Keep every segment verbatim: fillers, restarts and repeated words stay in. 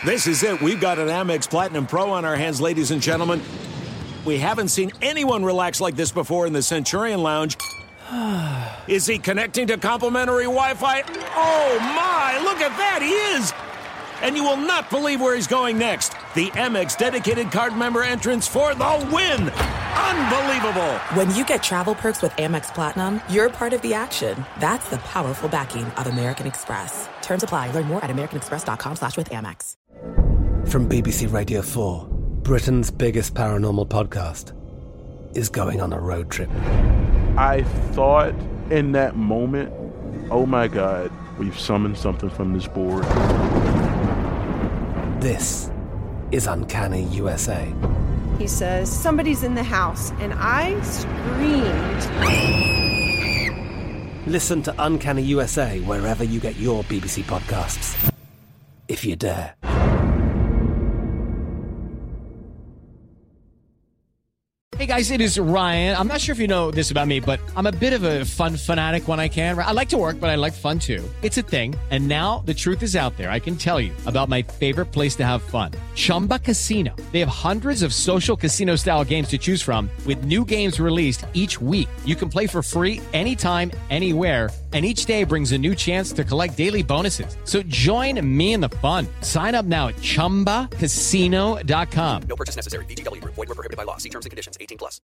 This is it. We've got an Amex Platinum Pro on our hands, ladies and gentlemen. We haven't seen anyone relax like this before in the Centurion Lounge. Is he connecting to complimentary Wi-Fi? Oh, my. Look at that. He is. And you will not believe where he's going next. The Amex dedicated card member entrance for the win. Unbelievable. When you get travel perks with Amex Platinum, you're part of the action. That's the powerful backing of American Express. Terms apply. Learn more at americanexpress.com slash with Amex. From B B C Radio four, Britain's biggest paranormal podcast is going on a road trip. I thought in that moment, oh my God, we've summoned something from this board. This is Uncanny U S A. He says, somebody's in the house, and I screamed. Listen to Uncanny U S A wherever you get your B B C podcasts, if you dare. Hey guys, it is Ryan. I'm not sure if you know this about me, but I'm a bit of a fun fanatic when I can. I like to work, but I like fun too. It's a thing. And now the truth is out there. I can tell you about my favorite place to have fun. Chumba Casino. They have hundreds of social casino style games to choose from with new games released each week. You can play for free anytime, anywhere. And each day brings a new chance to collect daily bonuses. So join me in the fun. Sign up now at chumba casino dot com. No purchase necessary. V G W. Void where prohibited by law. See terms and conditions. eighteen plus.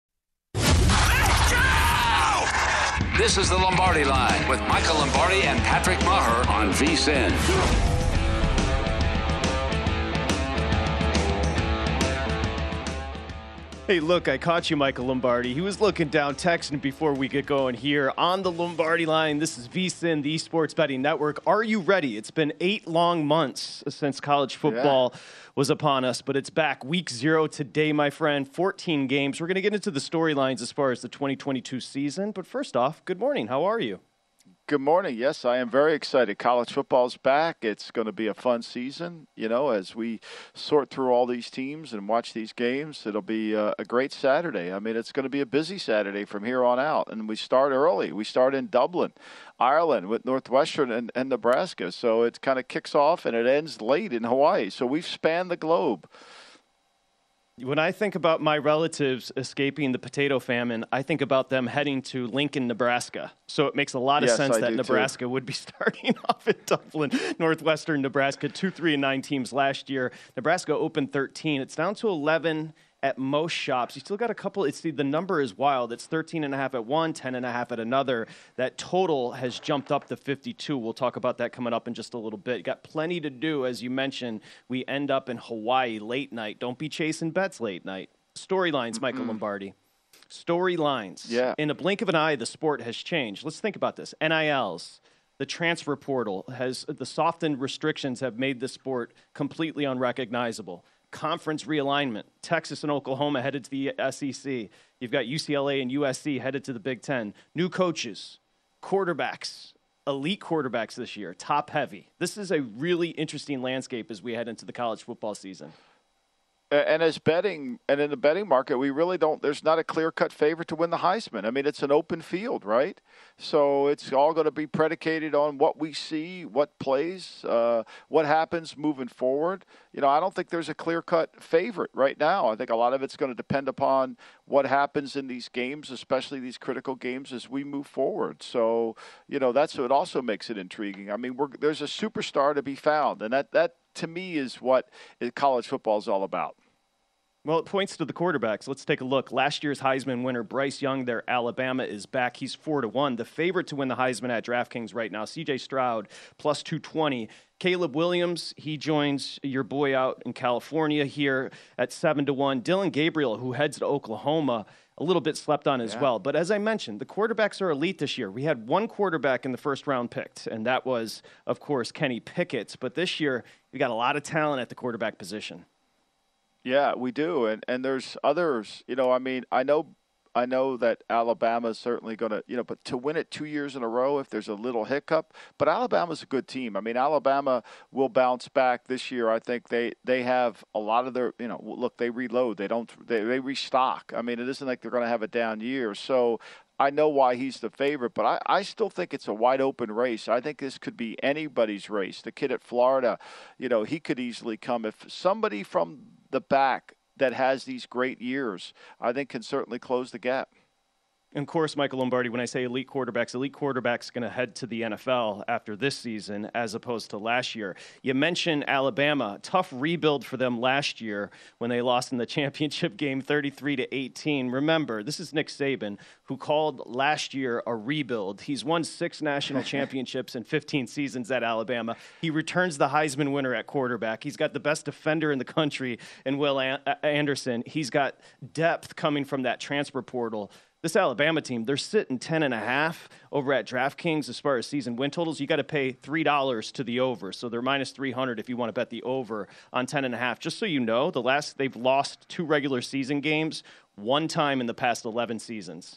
This is the Lombardi Line with Michael Lombardi and Patrick Maher on V S I N. Hey, look, I caught you, Michael Lombardi. He was looking down, texting before we get going here on the Lombardi Line. This is V S I N, the Esports Betting Network. Are you ready? It's been eight long months since college football yeah. was upon us, but it's back. Week zero today, my friend. fourteen games. We're going to get into the storylines as far as the twenty twenty-two season. But first off, good morning. How are you? Good morning. Yes, I am very excited. College football's back. It's going to be a fun season, you know, as we sort through all these teams and watch these games. It'll be a, a great Saturday. I mean, it's going to be a busy Saturday from here on out. And we start early. We start in Dublin, Ireland, with Northwestern and, and Nebraska. So it kind of kicks off and it ends late in Hawaii. So we've spanned the globe. When I think about my relatives escaping the potato famine, I think about them heading to Lincoln, Nebraska. So it makes a lot of yes, sense I that Nebraska too. would be starting off in Dublin, Northwestern Nebraska, two, three, and nine teams last year. Nebraska opened thirteen. It's down to eleven at most shops. You still got a couple. It's the, the number is wild. It's thirteen and a half at one, ten and a half at another. That total has jumped up to fifty-two. We'll talk about that coming up in just a little bit. Got plenty to do. As you mentioned, we end up in Hawaii late night. Don't be chasing bets late night. Storylines, mm-hmm. Michael Lombardi. Storylines. Yeah. In a blink of an eye, the sport has changed. Let's think about this. N I Ls. The transfer portal has, the softened restrictions have made the sport completely unrecognizable. Conference realignment. Texas and Oklahoma headed to the S E C. You've got U C L A and U S C headed to the Big Ten. New coaches, quarterbacks, elite quarterbacks this year, top heavy. This is a really interesting landscape as we head into the college football season. And as betting, and in the betting market, we really don't, there's not a clear-cut favorite to win the Heisman. I mean, it's an open field, right? So it's all going to be predicated on what we see, what plays, uh, what happens moving forward. You know, I don't think there's a clear-cut favorite right now. I think a lot of it's going to depend upon what happens in these games, especially these critical games as we move forward. So, you know, that's what also makes it intriguing. I mean, we're, there's a superstar to be found, and that, that to me, is what college football is all about. Well, it points to the quarterbacks. Let's take a look. Last year's Heisman winner, Bryce Young, there, Alabama, is back. He's four to one. The favorite to win the Heisman at DraftKings right now, C J Stroud, plus two twenty. Caleb Williams, he joins your boy out in California here at seven to one. Dylan Gabriel, who heads to Oklahoma, a little bit slept on as yeah. well. But as I mentioned, the quarterbacks are elite this year. We had one quarterback in the first round picked, and that was, of course, Kenny Pickett. But this year, we got a lot of talent at the quarterback position. Yeah, we do, and and there's others. You know, I mean, I know, I know that Alabama's certainly going to, you know, but to win it two years in a row, if there's a little hiccup, but Alabama's a good team. I mean, Alabama will bounce back this year. I think they they have a lot of their, you know, look, they reload, they don't, they they restock. I mean, it isn't like they're going to have a down year. So I know why he's the favorite, but I, I still think it's a wide open race. I think this could be anybody's race. The kid at Florida, you know, he could easily come. If somebody from the back that has these great years, I think can certainly close the gap. And of course, Michael Lombardi, when I say elite quarterbacks, elite quarterbacks going to head to the N F L after this season as opposed to last year. You mentioned Alabama. Tough rebuild for them last year when they lost in the championship game thirty-three to eighteen. Remember, this is Nick Saban, who called last year a rebuild. He's won six national championships in fifteen seasons at Alabama. He returns the Heisman winner at quarterback. He's got the best defender in the country in Will Anderson. He's got depth coming from that transfer portal. This Alabama team, they're sitting ten and a half over at DraftKings as far as season win totals. You got to pay three dollars to the over, so they're minus three hundred if you want to bet the over on ten and a half. Just so you know, the last they've lost two regular season games one time in the past eleven seasons.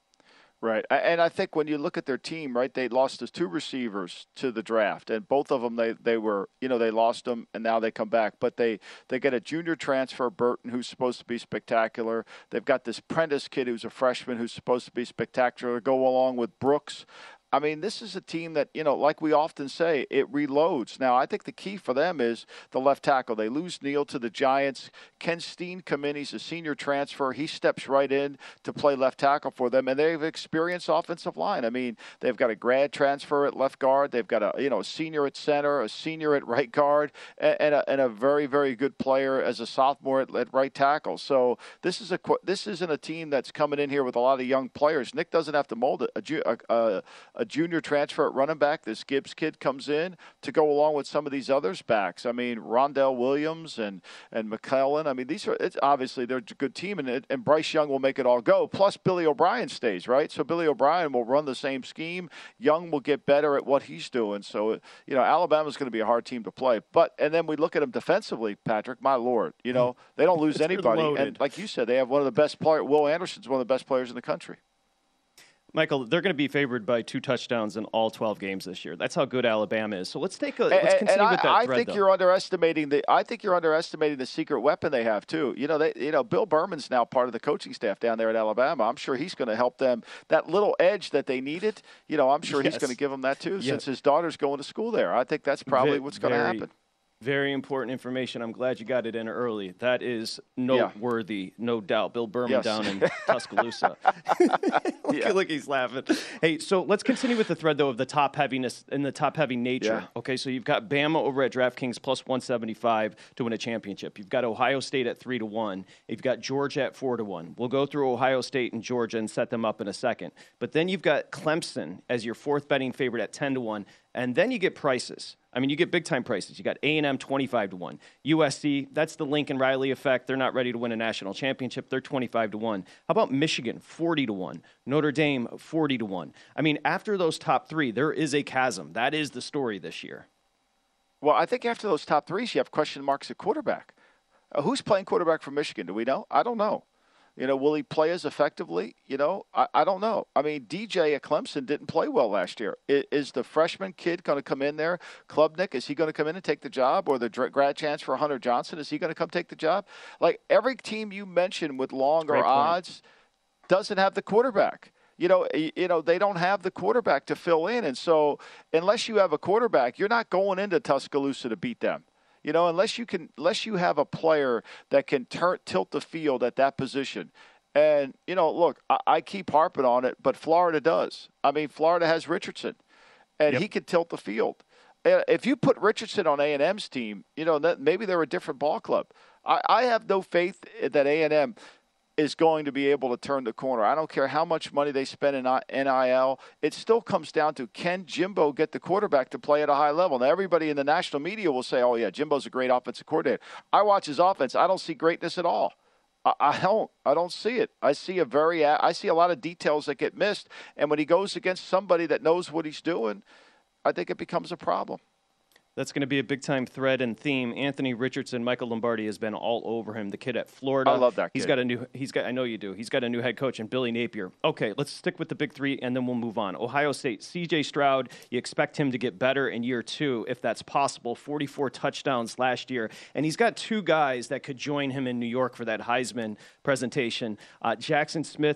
Right. And I think when you look at their team, right, they lost those two receivers to the draft, and both of them, they, they were, you know, they lost them, and now they come back. But they, they get a junior transfer, Burton, who's supposed to be spectacular. They've got this Prentice kid who's a freshman who's supposed to be spectacular, go along with Brooks. I mean, this is a team that, you know, like we often say, it reloads. Now, I think the key for them is the left tackle. They lose Neal to the Giants. Ken Steen come in. He's a senior transfer. He steps right in to play left tackle for them, and they've experienced offensive line. I mean, they've got a grad transfer at left guard. They've got a, you know, a senior at center, a senior at right guard, and, and, a, and a very, very good player as a sophomore at, at right tackle. So this is a this isn't a team that's coming in here with a lot of young players. Nick doesn't have to mold it. A, a, a junior transfer at running back, this Gibbs kid comes in to go along with some of these others backs. I mean, Rondell Williams and and McClellan. I mean, these are it's obviously they're a good team, and and Bryce Young will make it all go. Plus, Billy O'Brien stays, right? So Billy O'Brien will run the same scheme. Young will get better at what he's doing. So you know, Alabama's going to be a hard team to play. But and then we look at them defensively, Patrick. My Lord, you know they don't lose anybody. And like you said, they have one of the best players. Will Anderson's one of the best players in the country. Michael, they're going to be favored by two touchdowns in all twelve games this year. That's how good Alabama is. So let's take a let's continue and I, with that I thread, think though. you're underestimating the. I think you're underestimating the secret weapon they have too. You know, they. You know, Bill Berman's now part of the coaching staff down there at Alabama. I'm sure he's going to help them. That little edge that they needed. You know, I'm sure yes. he's going to give them that too, yep. since his daughter's going to school there. I think that's probably v- what's going to happen. Very important information. I'm glad you got it in early. That is noteworthy, yeah. no doubt. Bill Berman yes. down in Tuscaloosa. look, yeah. look, he's laughing. Hey, so let's continue with the thread, though, of the top heaviness and the top heavy nature. Yeah. Okay, so you've got Bama over at DraftKings plus one seventy-five to win a championship. You've got Ohio State at three to one. You've got Georgia at four to one. We'll go through Ohio State and Georgia and set them up in a second. But then you've got Clemson as your fourth betting favorite at ten to one. And then you get prices. I mean, you get big-time prices. You got A and M twenty-five to one. U S C, that's the Lincoln Riley effect. They're not ready to win a national championship. They're twenty-five to one. How about Michigan, forty to one. Notre Dame, forty to one. I mean, after those top three, there is a chasm. That is the story this year. Well, I think after those top threes, you have question marks at quarterback. Uh, who's playing quarterback for Michigan? Do we know? I don't know. You know, will he play as effectively? You know, I, I don't know. I mean, D J at Clemson didn't play well last year. Is, is the freshman kid going to come in there? Klubnik, is he going to come in and take the job? Or the grad transfer Hunter Johnson, is he going to come take the job? Like, every team you mentioned with longer odds doesn't have the quarterback. You know, you know, they don't have the quarterback to fill in. And so unless you have a quarterback, you're not going into Tuscaloosa to beat them. You know, unless you can, unless you have a player that can tur- tilt the field at that position. And, you know, look, I, I keep harping on it, but Florida does. I mean, Florida has Richardson, and yep. he can tilt the field. If you put Richardson on A and M's team, you know, that maybe they're a different ball club. I, I have no faith that A and M is going to be able to turn the corner. I don't care how much money they spend in N I L. It still comes down to, can Jimbo get the quarterback to play at a high level? Now, everybody in the national media will say, oh, yeah, Jimbo's a great offensive coordinator. I watch his offense. I don't see greatness at all. I, I don't. I don't see it. I see a very. I see a lot of details that get missed. And when he goes against somebody that knows what he's doing, I think it becomes a problem. That's going to be a big-time thread and theme. Anthony Richardson, Michael Lombardi has been all over him. The kid at Florida. I love that kid. He's got a new. He's got. I know you do. He's got a new head coach in Billy Napier. Okay, let's stick with the big three, and then we'll move on. Ohio State, C J Stroud. You expect him to get better in year two, if that's possible. forty-four touchdowns last year, and he's got two guys that could join him in New York for that Heisman presentation. Uh, Jackson Smith.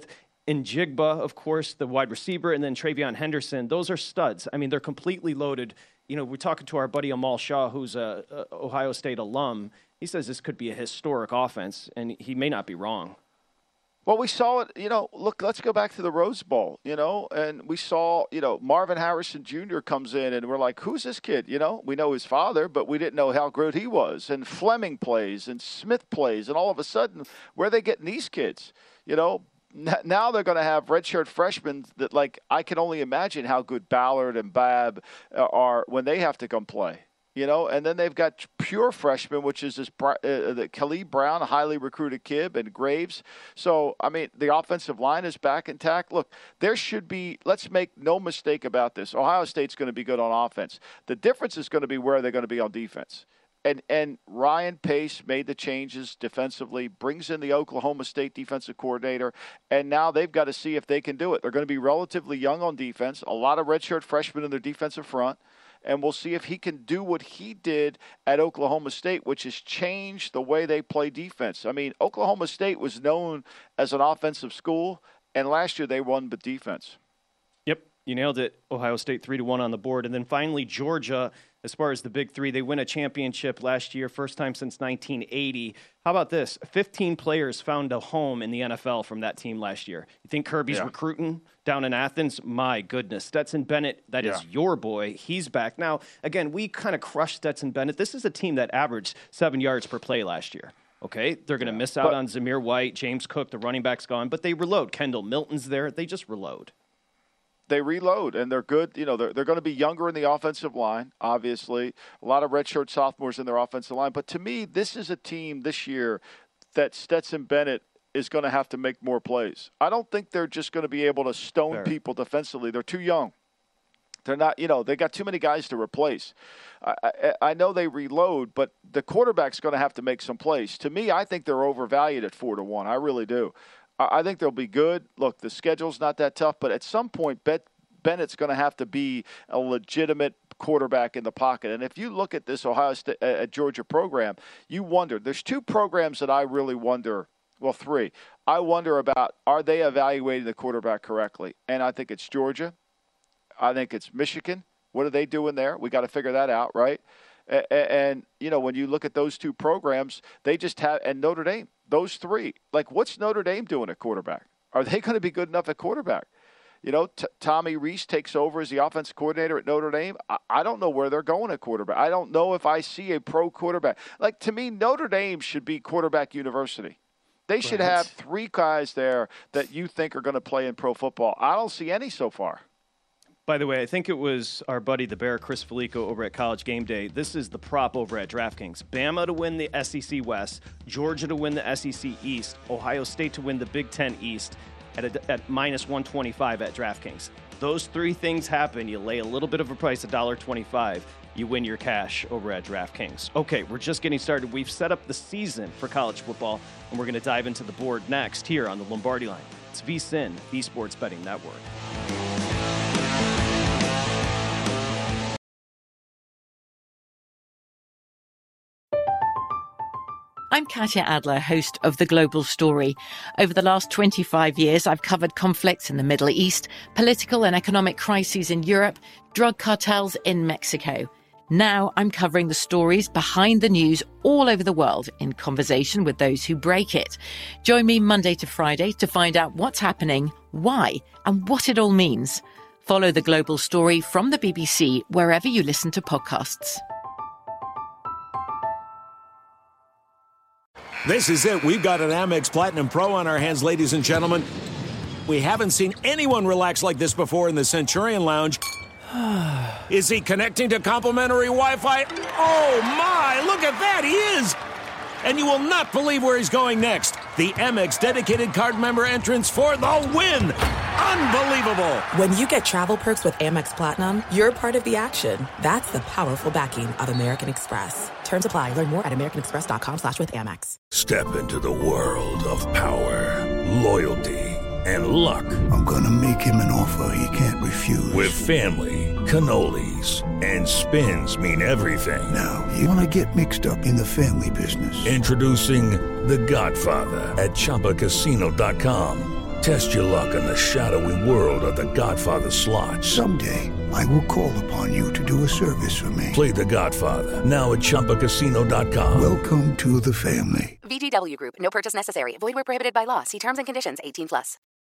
Njigba, of course, the wide receiver, and then Travion Henderson. Those are studs. I mean, they're completely loaded. You know, we're talking to our buddy Amal Shaw, who's a, a Ohio State alum. He says this could be a historic offense, and he may not be wrong. Well, we saw it, you know, look, let's go back to the Rose Bowl, you know, and we saw, you know, Marvin Harrison Junior comes in, and we're like, who's this kid? You know, we know his father, but we didn't know how good he was. And Fleming plays, and Smith plays, and all of a sudden, where are they getting these kids? You know, now they're going to have redshirt freshmen that, like, I can only imagine how good Ballard and Babb are when they have to come play. You know, and then they've got pure freshmen, which is this uh, the Khalid Brown, a highly recruited kid, and Graves. So, I mean, the offensive line is back intact. Look, there should be, let's make no mistake about this. Ohio State's going to be good on offense. The difference is going to be where they're going to be on defense. And and Ryan Pace made the changes defensively, brings in the Oklahoma State defensive coordinator, and now they've got to see if they can do it. They're going to be relatively young on defense, a lot of redshirt freshmen in their defensive front. And we'll see if he can do what he did at Oklahoma State, which has changed the way they play defense. I mean, Oklahoma State was known as an offensive school, and last year they won with defense. Yep, you nailed it. Ohio State three to one on the board. And then finally, Georgia, as far as the big three, they win a championship last year, first time since nineteen eighty. How about this? fifteen players found a home in the N F L from that team last year. You think Kirby's yeah. recruiting down in Athens? My goodness. Stetson Bennett, that yeah. is your boy. He's back. Now, again, we kind of crushed Stetson Bennett. This is a team that averaged seven yards per play last year. Okay, they're going to yeah. miss out but, on Zamir White, James Cook, the running back's gone, but they reload. Kendall Milton's there. They just reload. They reload, and they're good. You know, they're, they're going to be younger in the offensive line, obviously. A lot of redshirt sophomores in their offensive line. But to me, this is a team this year that Stetson Bennett is going to have to make more plays. I don't think they're just going to be able to stone Fair. people defensively. They're too young. They're not, you know, they got too many guys to replace. I, I, I know they reload, but the quarterback's going to have to make some plays. To me, I think they're overvalued at four to one. I really do. I think they'll be good. Look, the schedule's not that tough, but at some point, Bet, Bennett's going to have to be a legitimate quarterback in the pocket. And if you look at this Ohio State, uh, Georgia program, you wonder. There's two programs that I really wonder. Well, three. I wonder about, are they evaluating the quarterback correctly? And I think it's Georgia. I think it's Michigan. What are they doing there? We got to figure that out, right? And, and, you know, when you look at those two programs, they just have – and Notre Dame. Those three. Like, what's Notre Dame doing at quarterback? Are they going to be good enough at quarterback? You know, T- Tommy Rees takes over as the offensive coordinator at Notre Dame. I-, I don't know where they're going at quarterback. I don't know if I see a pro quarterback. Like, to me, Notre Dame should be quarterback university. They should have three guys there that you think are going to play in pro football. I don't see any so far. By the way, I think it was our buddy, the Bear, Chris Felico, over at College Game Day. This is the prop over at DraftKings. Bama to win the S E C West, Georgia to win the S E C East, Ohio State to win the Big Ten East at, a, at minus one twenty-five at DraftKings. Those three things happen. You lay a little bit of a price, one dollar twenty-five. You win your cash over at DraftKings. Okay, we're just getting started. We've set up the season for college football, and we're going to dive into the board next here on the Lombardi Line. It's VSiN, the Sports Betting Network. I'm Katya Adler, host of The Global Story. Over the last twenty-five years, I've covered conflicts in the Middle East, political and economic crises in Europe, drug cartels in Mexico. Now I'm covering the stories behind the news all over the world in conversation with those who break it. Join me Monday to Friday to find out what's happening, why, and what it all means. Follow The Global Story from the B B C wherever you listen to podcasts. This is it. We've got an Amex Platinum Pro on our hands, ladies and gentlemen. We haven't seen anyone relax like this before in the Centurion Lounge. Is he connecting to complimentary Wi-Fi? Oh, my! Look at that! He is! And you will not believe where he's going next. The Amex dedicated card member entrance for the win! Unbelievable! When you get travel perks with Amex Platinum, you're part of the action. That's the powerful backing of American Express. Terms apply. Learn more at americanexpress.com slash with Amex. Step into the world of power, loyalty, and luck. I'm gonna make him an offer he can't refuse. With family, cannolis, and spins mean everything. Now, you wanna get mixed up in the family business. Introducing The Godfather at Chumba Casino dot com. Test your luck in the shadowy world of The Godfather slot. Someday, I will call upon you to do a service for me. Play The Godfather, now at Chumba Casino dot com. Welcome to the family. V G W Group. No purchase necessary. Void where prohibited by law. See terms and conditions. eighteen plus.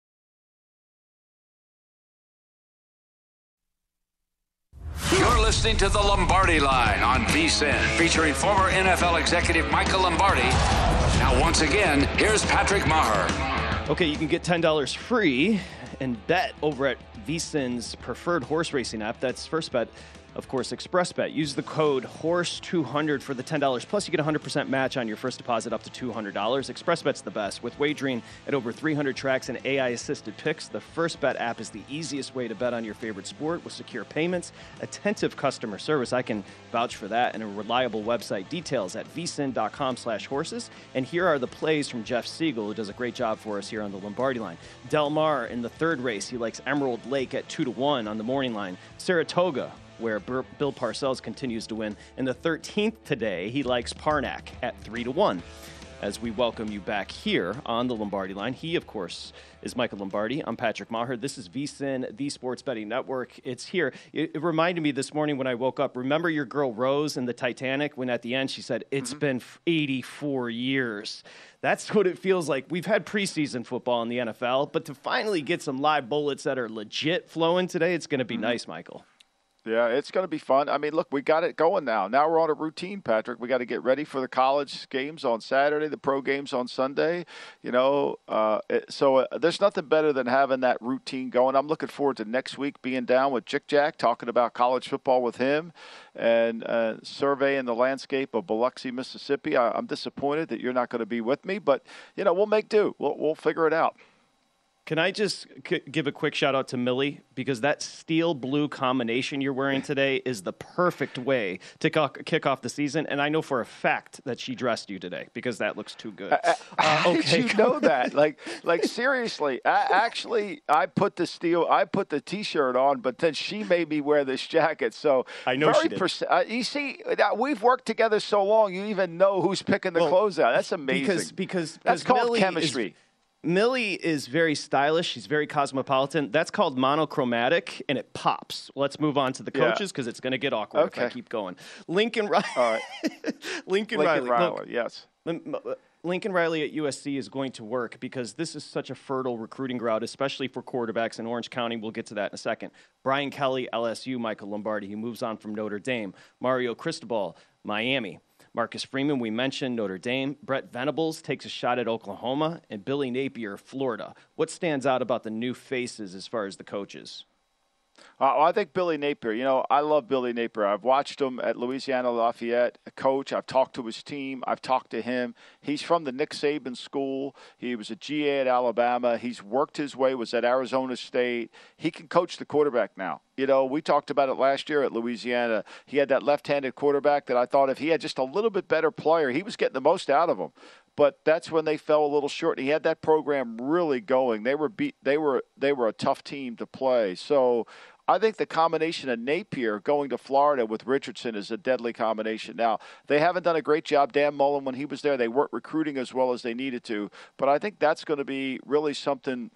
You're listening to The Lombardi Line on V S I N, featuring former N F L executive Michael Lombardi. Now, once again, here's Patrick Maher. Okay, you can get ten dollars free and bet over at V S I N's preferred horse racing app. That's First Bet. Of course, ExpressBet. Use the code horse two hundred for the ten dollars. Plus, you get a one hundred percent match on your first deposit up to two hundred dollars. ExpressBet's the best. With wagering at over three hundred tracks and A I-assisted picks, the FirstBet app is the easiest way to bet on your favorite sport with secure payments, attentive customer service. I can vouch for that, and a reliable website. Details at V S I N dot com slash horses. And here are the plays from Jeff Siegel, who does a great job for us here on the Lombardi Line. Del Mar in the third race. He likes Emerald Lake at two to one on the morning line. Saratoga, where Bill Parcells continues to win. In the thirteenth today, he likes Parnack at three to one. As we welcome you back here on the Lombardi Line. He, of course, is Michael Lombardi. I'm Patrick Maher. This is V S I N, the Sports Betting Network. It's here. It, it reminded me this morning when I woke up, remember your girl Rose in the Titanic when at the end she said, it's mm-hmm. been eighty-four years. That's what it feels like. We've had preseason football in the N F L, but to finally get some live bullets that are legit flowing today, it's going to be mm-hmm. nice, Michael. Yeah, it's going to be fun. I mean, look, we got it going now. Now we're on a routine, Patrick. We got to get ready for the college games on Saturday, the pro games on Sunday. You know, uh, so uh, there's nothing better than having that routine going. I'm looking forward to next week being down with Jick Jack, talking about college football with him and uh, surveying the landscape of Biloxi, Mississippi. I, I'm disappointed that you're not going to be with me, but, you know, we'll make do. We'll, we'll figure it out. Can I just c- give a quick shout out to Millie? Because that steel blue combination you're wearing today is the perfect way to co- kick off the season. And I know for a fact that she dressed you today because that looks too good. Uh, how okay. did you know that? Like, like seriously, I, actually, I put the steel, I put the T-shirt on, but then she made me wear this jacket. So I know very she did. Perce- uh, you see, we've worked together so long, you even know who's picking the well, clothes out. That's amazing. Because, because, That's because called Millie chemistry. Is, Millie is very stylish. She's very cosmopolitan. That's called monochromatic, and it pops. Let's move on to the coaches because yeah. it's going to get awkward okay. if I keep going. Lincoln Riley. All right. Lincoln, Lincoln Riley. Riley, Look, yes. Lincoln Riley at U S C is going to work because this is such a fertile recruiting ground, especially for quarterbacks in Orange County. We'll get to that in a second. Brian Kelly, L S U, Michael Lombardi. He moves on from Notre Dame. Mario Cristobal, Miami. Marcus Freeman, we mentioned Notre Dame. Brett Venables takes a shot at Oklahoma. And Billy Napier, Florida. What stands out about the new faces as far as the coaches? Uh, I think Billy Napier, you know, I love Billy Napier. I've watched him at Louisiana Lafayette, a coach. I've talked to his team. I've talked to him. He's from the Nick Saban school. He was a G A at Alabama. He's worked his way, was at Arizona State. He can coach the quarterback now. You know, we talked about it last year at Louisiana. He had that left-handed quarterback that I thought if he had just a little bit better player, he was getting the most out of him. But that's when they fell a little short. He had that program really going. They were beat. They were they were a tough team to play. So I think the combination of Napier going to Florida with Richardson is a deadly combination. Now, they haven't done a great job. Dan Mullen, when he was there, they weren't recruiting as well as they needed to. But I think that's going to be really something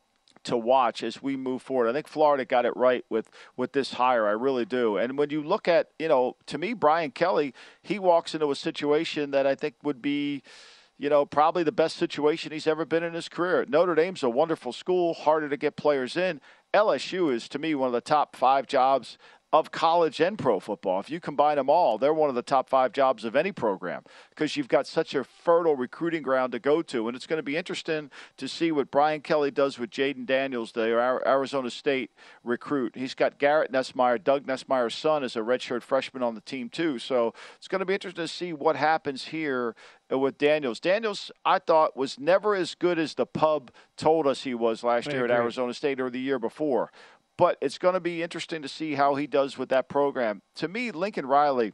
to watch as we move forward. I think Florida got it right with, with this hire. I really do. And when you look at, you know, to me, Brian Kelly, he walks into a situation that I think would be, you know, probably the best situation he's ever been in his career. Notre Dame's a wonderful school, harder to get players in. L S U is, to me, one of the top five jobs of college and pro football. If you combine them all, they're one of the top five jobs of any program because you've got such a fertile recruiting ground to go to. And it's going to be interesting to see what Brian Kelly does with Jaden Daniels, the Arizona State recruit. He's got Garrett Nussmeier, Doug Nussmeier's son, as a redshirt freshman on the team too. So it's going to be interesting to see what happens here with Daniels. Daniels, I thought, was never as good as the pub told us he was last year at Arizona State or the year before. But it's going to be interesting to see how he does with that program. To me, Lincoln Riley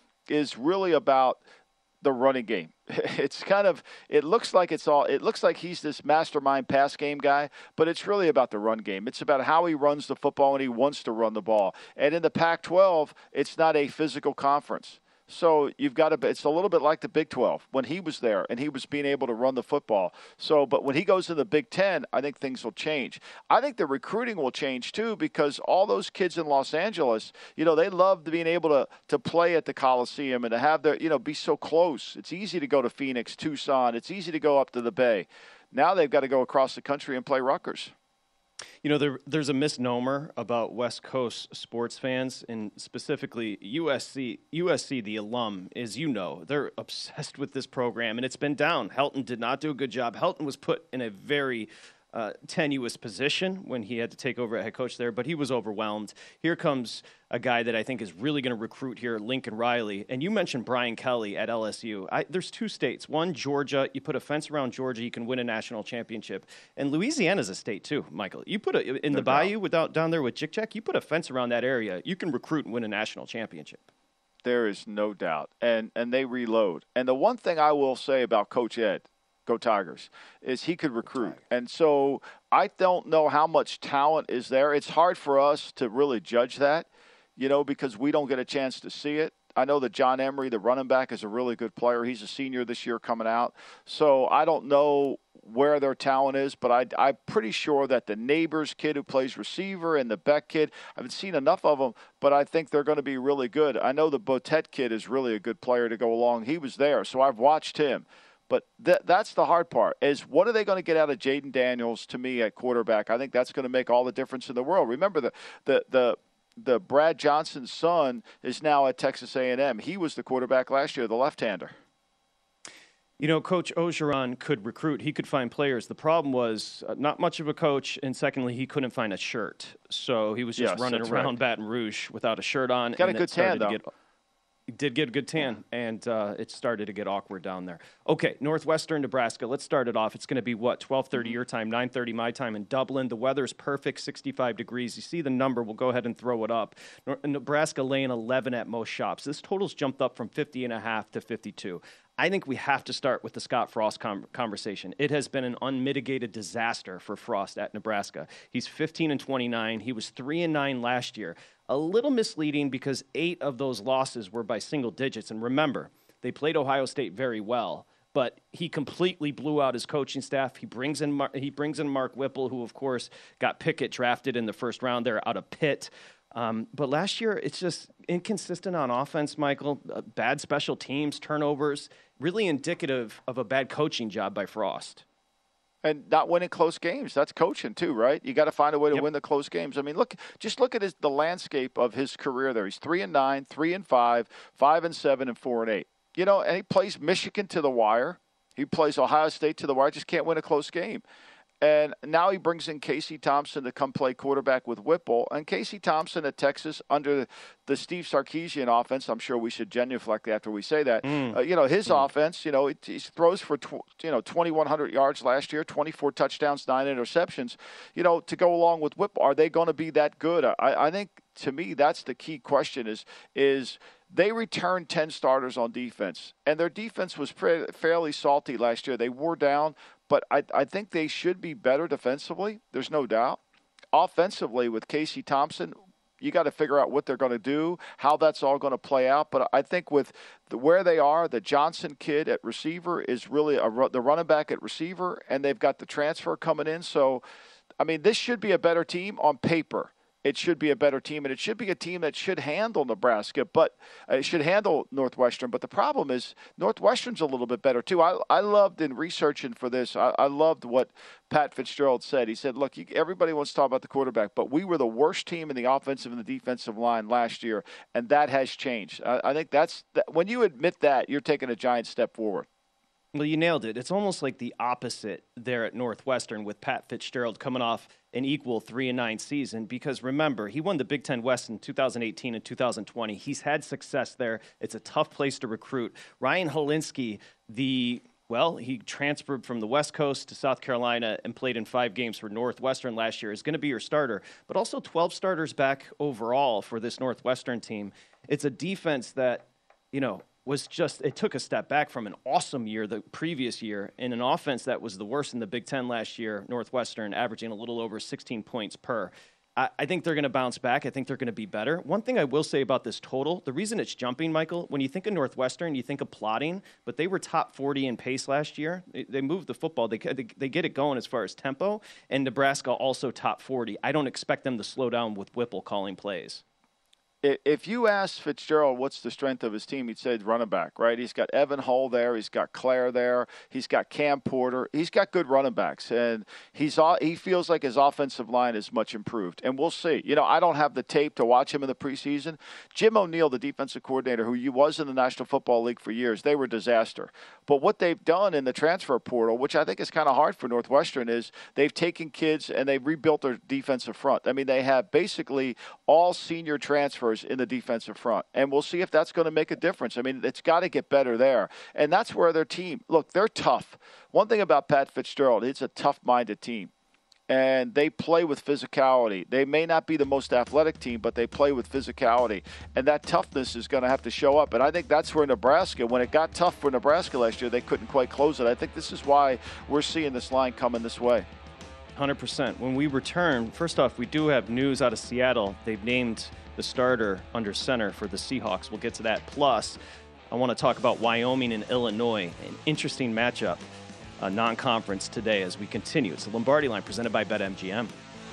is really about the running game. It's kind of, it looks like it's all, it looks like he's this mastermind pass game guy, but it's really about the run game. It's about how he runs the football and he wants to run the ball. And in the Pac twelve, it's not a physical conference. So you've got to. It's a little bit like the Big twelve when he was there and he was being able to run the football. So, but when he goes to the Big Ten, I think things will change. I think the recruiting will change too, because all those kids in Los Angeles, you know, they love being able to to play at the Coliseum and to have their, you know, be so close. It's easy to go to Phoenix, Tucson. It's easy to go up to the Bay. Now they've got to go across the country and play Rutgers. You know, there, there's a misnomer about West Coast sports fans, and specifically U S C. U S C, the alum, as you know, they're obsessed with this program, and it's been down. Helton did not do a good job. Helton was put in a very uh, tenuous position when he had to take over as head coach there, but he was overwhelmed. Here comes a guy that I think is really going to recruit here, Lincoln Riley. And you mentioned Brian Kelly at L S U. I, there's two states. One, Georgia. You put a fence around Georgia, you can win a national championship. And Louisiana's a state too, Michael. You put a in the bayou without down there with Chick-Check, you put a fence around that area, you can recruit and win a national championship. There is no doubt. And and they reload. And the one thing I will say about Coach Ed, go Tigers, is he could recruit. And so I don't know how much talent is there. It's hard for us to really judge that, you know, because we don't get a chance to see it. I know that John Emery, the running back, is a really good player. He's a senior this year coming out. So I don't know where their talent is, but I, I'm pretty sure that the Neighbors kid who plays receiver and the Beck kid, I haven't seen enough of them, but I think they're going to be really good. I know the Botet kid is really a good player to go along. He was there, so I've watched him. But th- that's the hard part, is what are they going to get out of Jaden Daniels, to me, at quarterback? I think that's going to make all the difference in the world. Remember, the the the, the Brad Johnson's son is now at Texas A and M. He was the quarterback last year, the left-hander. You know, Coach Orgeron could recruit. He could find players. The problem was uh, not much of a coach, and secondly, he couldn't find a shirt. So he was just yes, running around right. Baton Rouge without a shirt on. Got and a good tan, though. Get, he did get a good tan, and uh, it started to get awkward down there. Okay, Northwestern Nebraska. Let's start it off. It's going to be, what, twelve thirty your time, nine thirty my time in Dublin. The weather's perfect, sixty-five degrees. You see the number. We'll go ahead and throw it up. Nebraska laying eleven at most shops. This total's jumped up from fifty and a half to fifty-two. I think we have to start with the Scott Frost com- conversation. It has been an unmitigated disaster for Frost at Nebraska. He's fifteen and twenty-nine. He was three and nine last year. A little misleading because eight of those losses were by single digits. And remember, they played Ohio State very well, but he completely blew out his coaching staff. He brings in Mar- he brings in Mark Whipple, who, of course, got Pickett drafted in the first round there out of Pitt. Um, but last year, it's just inconsistent on offense, Michael. Uh, bad special teams, turnovers, really indicative of a bad coaching job by Frost. And not winning close games. That's coaching too, right? You got to find a way to yep. win the close games. I mean, look, just look at his, the landscape of his career there. He's three and nine, three and five, five and seven, and four and eight. You know, and he plays Michigan to the wire. He plays Ohio State to the wire. Just can't win a close game. And now he brings in Casey Thompson to come play quarterback with Whipple. And Casey Thompson at Texas under the Steve Sarkisian offense, I'm sure we should genuflect after we say that. Mm. Uh, you know, his mm. offense, you know, he, he throws for, tw- you know, twenty-one hundred yards last year, twenty-four touchdowns, nine interceptions. You know, to go along with Whipple, are they going to be that good? I, I think, to me, that's the key question is, is they returned ten starters on defense. And their defense was pre- fairly salty last year. They wore down. But I, I think they should be better defensively. There's no doubt. Offensively, with Casey Thompson, you got to figure out what they're going to do, how that's all going to play out. But I think with the, where they are, the Johnson kid at receiver is really a, the running back at receiver, and they've got the transfer coming in. So, I mean, this should be a better team on paper. It should be a better team, and it should be a team that should handle Nebraska, but uh, it should handle Northwestern. But the problem is Northwestern's a little bit better, too. I, I loved in researching for this, I, I loved what Pat Fitzgerald said. He said, look, you, everybody wants to talk about the quarterback, but we were the worst team in the offensive and the defensive line last year, and that has changed. I, I think that's – when you admit that, you're taking a giant step forward. Well, you nailed it. It's almost like the opposite there at Northwestern with Pat Fitzgerald coming off an equal three and nine season. Because remember, he won the Big Ten West in two thousand eighteen and two thousand twenty. He's had success there. It's a tough place to recruit. Ryan Hilinski, the well, he transferred from the West Coast to South Carolina and played in five games for Northwestern last year. Is going to be your starter, but also twelve starters back overall for this Northwestern team. It's a defense that, you know, was just, it took a step back from an awesome year the previous year in an offense that was the worst in the Big Ten last year, Northwestern averaging a little over sixteen points per. I, I think they're going to bounce back. I think they're going to be better. One thing I will say about this total, the reason it's jumping, Michael, when you think of Northwestern, you think of plotting, but they were top forty in pace last year. They, they moved the football. They, they they get it going as far as tempo, and Nebraska also top forty. I don't expect them to slow down with Whipple calling plays. If you asked Fitzgerald what's the strength of his team, he'd say running back, right? He's got Evan Hull there. He's got Claire there. He's got Cam Porter. He's got good running backs. And he's he feels like his offensive line is much improved. And we'll see. You know, I don't have the tape to watch him in the preseason. Jim O'Neill, the defensive coordinator, who was in the National Football League for years, they were a disaster. But what they've done in the transfer portal, which I think is kind of hard for Northwestern, is they've taken kids and they've rebuilt their defensive front. I mean, they have basically all senior transfers in the defensive front. And we'll see if that's going to make a difference. I mean, it's got to get better there. And that's where their team, look, they're tough. One thing about Pat Fitzgerald, it's a tough-minded team. And they play with physicality. They may not be the most athletic team, but they play with physicality. And that toughness is going to have to show up. And I think that's where Nebraska, when it got tough for Nebraska last year, they couldn't quite close it. I think this is why we're seeing this line coming this way. one hundred percent. When we return, first off, we do have news out of Seattle. They've named the starter under center for the Seahawks. We'll get to that. Plus, I want to talk about Wyoming and Illinois, an interesting matchup, a non-conference today as we continue. It's the Lombardi Line presented by BetMGM.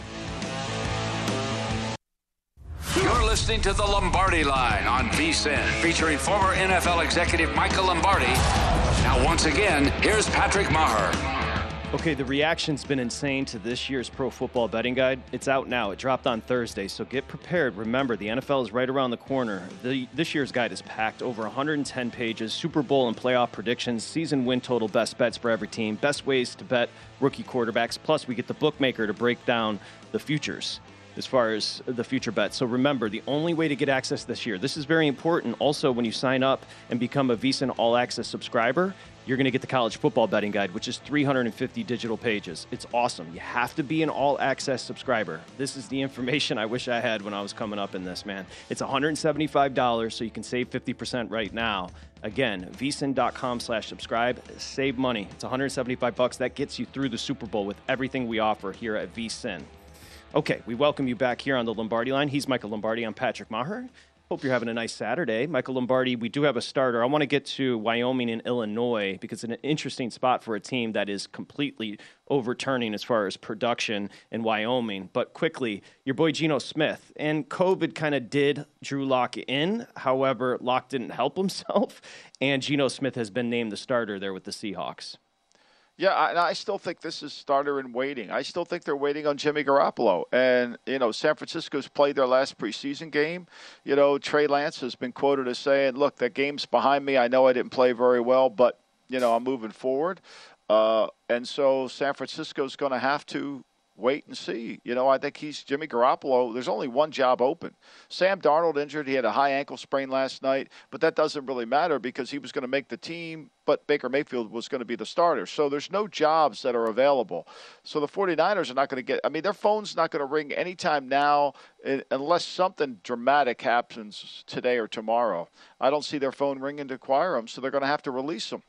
You're listening to the Lombardi Line on VSiN, featuring former N F L executive Michael Lombardi. Now, once again, here's Patrick Maher. Okay, the reaction's been insane to this year's Pro Football Betting Guide. It's out now. It dropped on Thursday, so get prepared. Remember, the N F L is right around the corner. The, this year's guide is packed, over one hundred ten pages, Super Bowl and playoff predictions, season win total, best bets for every team, best ways to bet rookie quarterbacks. Plus, we get the bookmaker to break down the futures as far as the future bets. So remember, the only way to get access this year, this is very important also when you sign up and become a VSiN All Access subscriber, you're going to get the College Football Betting Guide, which is three hundred fifty digital pages. It's awesome. You have to be an all-access subscriber. This is the information I wish I had when I was coming up in this, man. It's one hundred seventy-five dollars, so you can save fifty percent right now. Again, vsin.com slash subscribe. Save money. It's one hundred seventy-five bucks. That gets you through the Super Bowl with everything we offer here at VSiN. Okay, we welcome you back here on the Lombardi Line. He's Michael Lombardi. I'm Patrick Maher. Hope you're having a nice Saturday. Michael Lombardi, we do have a starter. I want to get to Wyoming and Illinois because it's an interesting spot for a team that is completely overturning as far as production in Wyoming. But quickly, your boy Geno Smith. And COVID kind of did Drew Lock in. However, Lock didn't help himself. And Geno Smith has been named the starter there with the Seahawks. Yeah, I, I still think this is starter in waiting. I still think they're waiting on Jimmy Garoppolo. And, you know, San Francisco's played their last preseason game. You know, Trey Lance has been quoted as saying, look, that game's behind me. I know I didn't play very well, but, you know, I'm moving forward. Uh, and so San Francisco's going to have to wait and see. You know, I think he's Jimmy Garoppolo. There's only one job open. Sam Darnold injured. He had a high ankle sprain last night, but that doesn't really matter because he was going to make the team, but Baker Mayfield was going to be the starter. So there's no jobs that are available. So the 49ers are not going to get – I mean, their phone's not going to ring anytime now unless something dramatic happens today or tomorrow. I don't see their phone ringing to acquire them, so they're going to have to release them.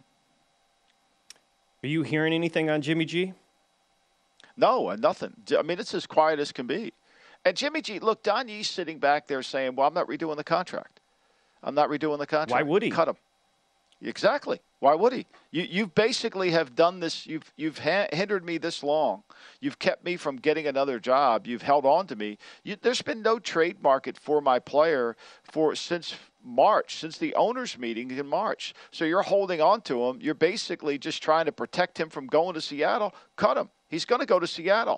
Are you hearing anything on Jimmy G? No, nothing. I mean, it's as quiet as can be. And Jimmy G, look, Don Yee's sitting back there saying, well, I'm not redoing the contract. I'm not redoing the contract. Why would he? Cut him. Exactly. Why would he? You you basically have done this. You've you've ha- hindered me this long. You've kept me from getting another job. You've held on to me. You, there's been no trade market for my player for since March, since the owners' meeting in March. So you're holding on to him. You're basically just trying to protect him from going to Seattle. Cut him. He's going to go to Seattle.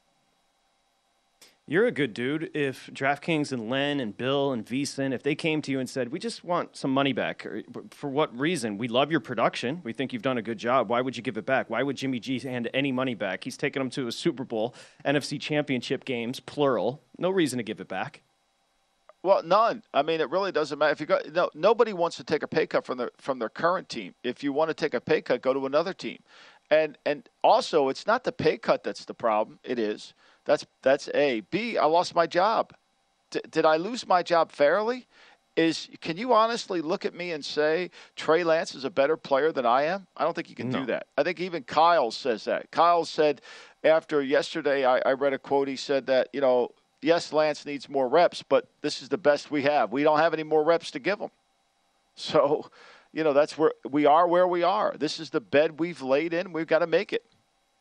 You're a good dude. If DraftKings and Len and Bill and VSiN, if they came to you and said, we just want some money back, for what reason? We love your production. We think you've done a good job. Why would you give it back? Why would Jimmy G hand any money back? He's taken them to a Super Bowl, N F C Championship games, plural. No reason to give it back. Well, none. I mean, it really doesn't matter. If you go, no, nobody wants to take a pay cut from their from their current team. If you want to take a pay cut, go to another team. And and also, it's not the pay cut that's the problem. It is. That's that's A. B, I lost my job. D- did I lose my job fairly? Is Can you honestly look at me and say Trey Lance is a better player than I am? I don't think you can no. do that. I think even Kyle says that. Kyle said after yesterday, I, I read a quote. He said that, you know, yes, Lance needs more reps, but this is the best we have. We don't have any more reps to give him. So, you know, that's where we are where we are. This is the bed we've laid in. We've got to make it.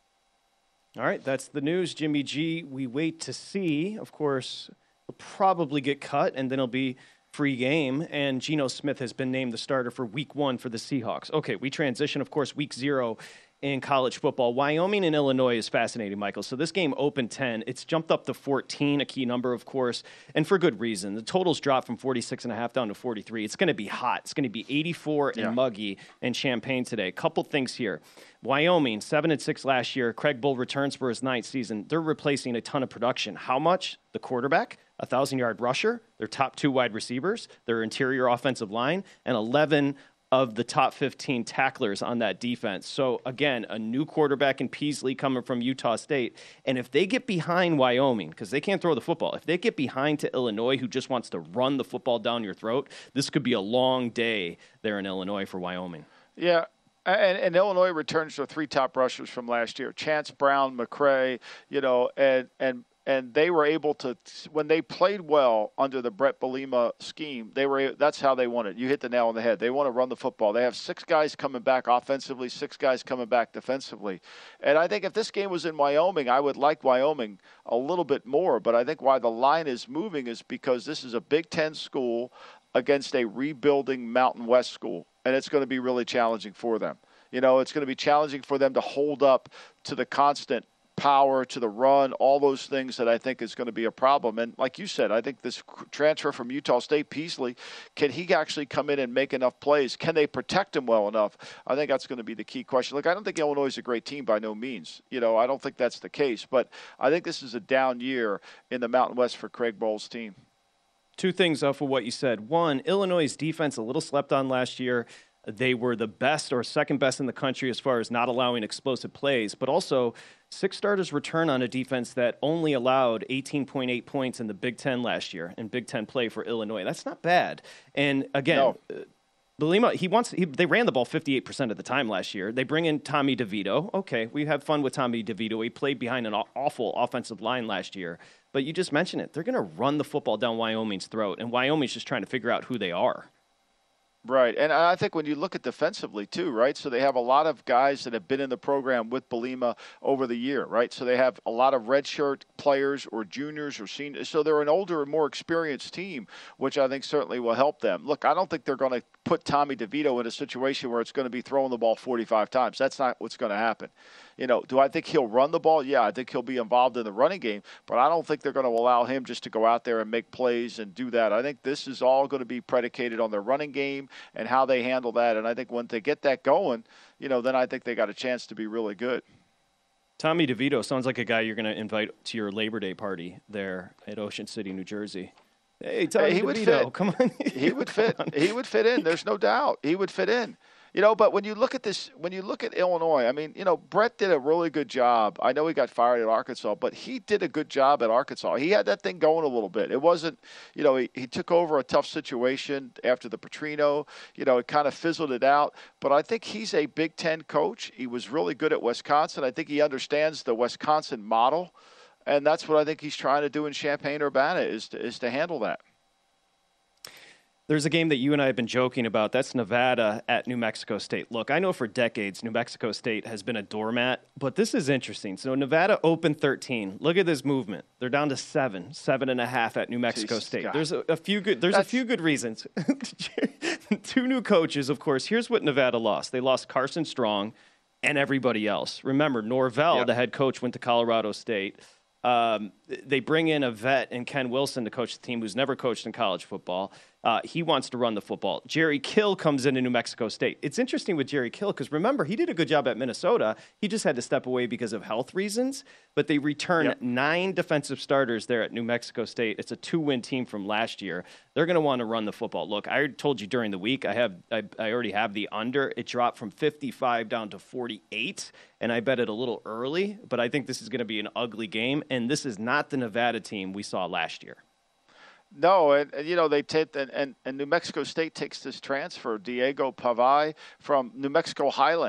All right, that's the news. Jimmy G, we wait to see. Of course, he'll probably get cut, and then he'll be free game. And Geno Smith has been named the starter for week one for the Seahawks. Okay, we transition, of course, week zero in college football. Wyoming and Illinois is fascinating, Michael. So this game opened ten. It's jumped up to fourteen, a key number, of course, and for good reason. The totals dropped from forty-six and a half down to forty-three. It's going to be hot. It's going to be eighty-four yeah. and muggy in Champaign today. Couple things here. Wyoming, seven and six last year. Craig Bull returns for his ninth season. They're replacing a ton of production. How much? The quarterback, a thousand-yard rusher, their top two wide receivers, their interior offensive line, and eleven of the top fifteen tacklers on that defense. So, again, a new quarterback in Peasley coming from Utah State. And if they get behind Wyoming, because they can't throw the football, if they get behind to Illinois, who just wants to run the football down your throat, this could be a long day there in Illinois for Wyoming. Yeah. And, and Illinois returns to three top rushers from last year, Chance Brown, McCray, you know, and, and, And they were able to, when they played well under the Brett Bielema scheme, they were. That's how they won it. You hit the nail on the head. They want to run the football. They have six guys coming back offensively, six guys coming back defensively. And I think if this game was in Wyoming, I would like Wyoming a little bit more. But I think why the line is moving is because this is a Big Ten school against a rebuilding Mountain West school. And it's going to be really challenging for them. You know, it's going to be challenging for them to hold up to the constant power, to the run, all those things that I think is going to be a problem. And like you said, I think this transfer from Utah State, Peasley, can he actually come in and make enough plays? Can they protect him well enough? I think that's going to be the key question. Look, I don't think Illinois is a great team by no means. You know, I don't think that's the case. But I think this is a down year in the Mountain West for Craig Bull's team. Two things off of what you said. One, Illinois' defense a little slept on last year. They were the best or second best in the country as far as not allowing explosive plays, but also six starters return on a defense that only allowed eighteen point eight points in the Big Ten last year in Big Ten play for Illinois. That's not bad. And again, no. uh, Bielema, he wants he, they ran the ball fifty-eight percent of the time last year. They bring in Tommy DeVito. Okay, we have fun with Tommy DeVito. He played behind an awful offensive line last year. But you just mentioned it. They're going to run the football down Wyoming's throat, and Wyoming's just trying to figure out who they are. Right, and I think when you look at defensively too, right, so they have a lot of guys that have been in the program with Bielema over the year, right, so they have a lot of redshirt players or juniors or seniors, so they're an older and more experienced team, which I think certainly will help them. Look, I don't think they're going to put Tommy DeVito in a situation where it's going to be throwing the ball forty-five times. That's not what's going to happen. You know, do I think he'll run the ball? Yeah, I think he'll be involved in the running game, but I don't think they're going to allow him just to go out there and make plays and do that. I think this is all going to be predicated on their running game and how they handle that. And I think when they get that going, you know, then I think they got a chance to be really good. Tommy DeVito sounds like a guy you're going to invite to your Labor Day party there at Ocean City, New Jersey. Hey, Tommy hey, he DeVito, would fit. come on. He would fit. He would fit in. There's no doubt. He would fit in. You know, but when you look at this, when you look at Illinois, I mean, you know, Brett did a really good job. I know he got fired at Arkansas, but he did a good job at Arkansas. He had that thing going a little bit. It wasn't, you know, he, he took over a tough situation after the Petrino. You know, it kind of fizzled it out. But I think he's a Big Ten coach. He was really good at Wisconsin. I think he understands the Wisconsin model. And that's what I think he's trying to do in Champaign-Urbana is to, is to handle that. There's a game that you and I have been joking about. That's Nevada at New Mexico State. Look, I know for decades New Mexico State has been a doormat, but this is interesting. So Nevada opened thirteen. Look at this movement. They're down to seven, seven and a half at New Mexico Jesus State. God. There's a, a few good. There's That's... a few good reasons. Two new coaches, of course. Here's what Nevada lost. They lost Carson Strong and everybody else. Remember, Norvell, yep. the head coach, went to Colorado State. Um, they bring in a vet in Ken Wilson to coach the team who's never coached in college football. Uh, he wants to run the football. Jerry Kill comes into New Mexico State. It's interesting with Jerry Kill because, remember, he did a good job at Minnesota. He just had to step away because of health reasons. But they return yep. nine defensive starters there at New Mexico State. It's a two-win team from last year. They're going to want to run the football. Look, I told you during the week, I have I, I already have the under. It dropped from fifty-five down to forty-eight, and I bet it a little early. But I think this is going to be an ugly game, and this is not the Nevada team we saw last year. No, and, and you know they take and, and and New Mexico State takes this transfer, Diego Pavai from New Mexico Highlands.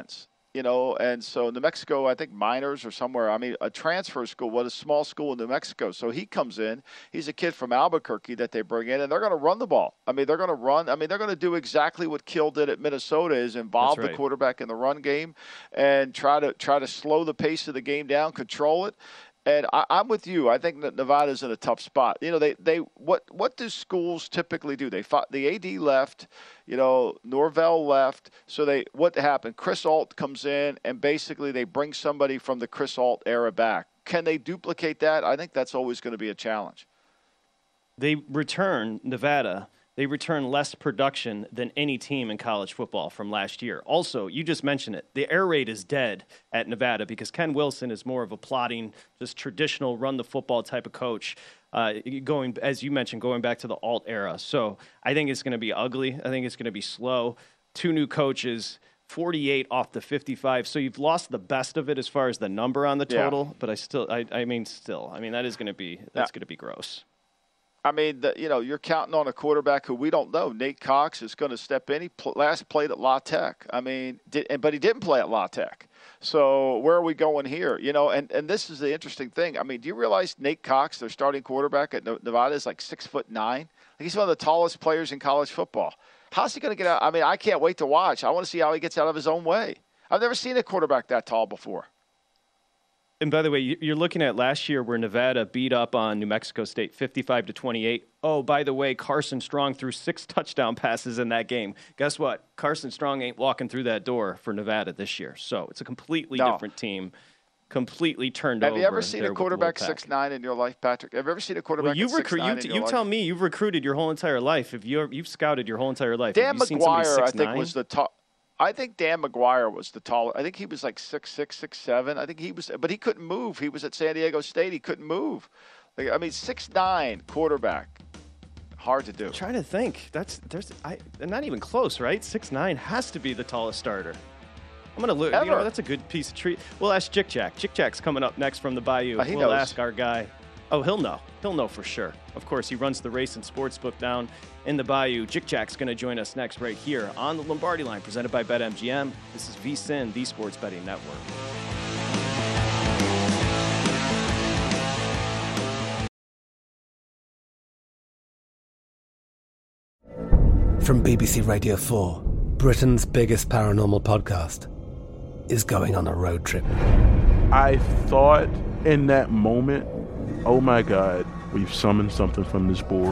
You know, and so New Mexico, I think minors or somewhere, I mean, a transfer school, what a small school in New Mexico. So he comes in, he's a kid from Albuquerque that they bring in, and they're going to run the ball. I mean, they're going to run. I mean, they're going to do exactly what Kill did at Minnesota, is involve right. the quarterback in the run game and try to try to slow the pace of the game down, control it. And I, I'm with you. I think that Nevada's in a tough spot. You know, they, they what what do schools typically do? They fought, the A D left, you know, Norvell left. So they what happened? Chris Ault comes in, and basically they bring somebody from the Chris Ault era back. Can they duplicate that? I think that's always going to be a challenge. They return Nevada. They return less production than any team in college football from last year. Also, you just mentioned it. The air raid is dead at Nevada because Ken Wilson is more of a plotting, just traditional run-the-football type of coach, uh, going, as you mentioned, going back to the Alt era. So I think it's going to be ugly. I think it's going to be slow. Two new coaches, forty-eight off the fifty-five. So you've lost the best of it as far as the number on the total. Yeah. But I still, I, I mean, still, I mean, that is going to be, that's yeah. going to be gross. I mean, the, you know, you're counting on a quarterback who we don't know. Nate Cox is going to step in. He pl- last played at La Tech. I mean, did, but he didn't play at La Tech. So where are we going here? You know, and, and this is the interesting thing. I mean, do you realize Nate Cox, their starting quarterback at Nevada, is like six foot nine? Like he's one of the tallest players in college football. How's he going to get out? I mean, I can't wait to watch. I want to see how he gets out of his own way. I've never seen a quarterback that tall before. And by the way, you're looking at last year where Nevada beat up on New Mexico State fifty-five to twenty-eight. Oh, by the way, Carson Strong threw six touchdown passes in that game. Guess what? Carson Strong ain't walking through that door for Nevada this year. So it's a completely no. different team, completely turned Have over. you ever seen a quarterback six nine in your life, Patrick? Have you ever seen a quarterback well, you've six nine recru- you, in your you life? tell me you've recruited your whole entire life. If you're, you've scouted your whole entire life. Dan Have you McGuire, seen I think, was the top. I think Dan McGuire was the taller. I think he was like six six, six seven. I think he was, but he couldn't move. He was at San Diego State. He couldn't move. Like, I mean, six nine quarterback. Hard to do. I'm trying to think. That's there's I not even close, right? six nine has to be the tallest starter. I'm gonna look. Ever. You know, that's a good piece of treat. We'll ask Jick Jack. Jick Jack's coming up next from the Bayou. Uh, he we'll knows. ask our guy. Oh, he'll know. He'll know for sure. Of course, he runs the race and sportsbook down in the Bayou. Jick Jack's going to join us next right here on the Lombardi Line, presented by BetMGM. This is V S I N, the Sports Betting Network. From B B C Radio four, Britain's biggest paranormal podcast is going on a road trip. I thought in that moment, oh my God, we've summoned something from this board.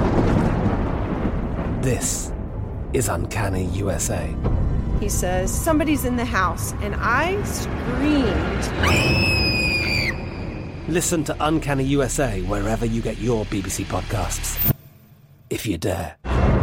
This is Uncanny U S A. He says, somebody's in the house, and I screamed. Listen to Uncanny U S A wherever you get your B B C podcasts, if you dare.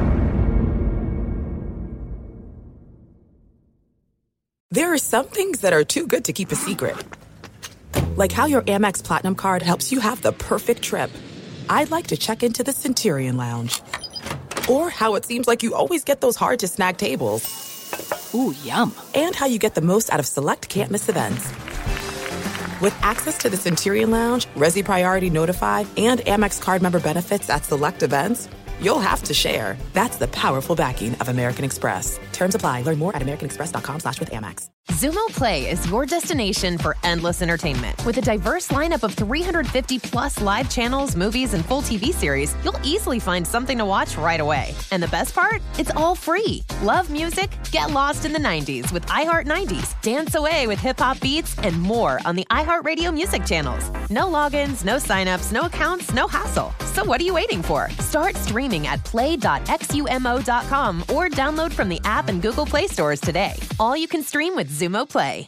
There are some things that are too good to keep a secret. Like how your Amex Platinum card helps you have the perfect trip. I'd like to check into the Centurion Lounge. Or how it seems like you always get those hard-to-snag tables. Ooh, yum. And how you get the most out of select can't-miss events. With access to the Centurion Lounge, Resi Priority Notify, and Amex card member benefits at select events, you'll have to share. That's the powerful backing of American Express. Terms apply. Learn more at americanexpress.com slash with Amex. Xumo Play is your destination for endless entertainment. With a diverse lineup of three hundred fifty plus live channels, movies, and full T V series, you'll easily find something to watch right away. And the best part? It's all free. Love music? Get lost in the nineties with iHeart nineties. Dance away with hip-hop beats and more on the iHeartRadio music channels. No logins, no signups, no accounts, no hassle. So what are you waiting for? Start streaming at play dot xumo dot com or download from the app and Google Play stores today. All you can stream with Xumo Play.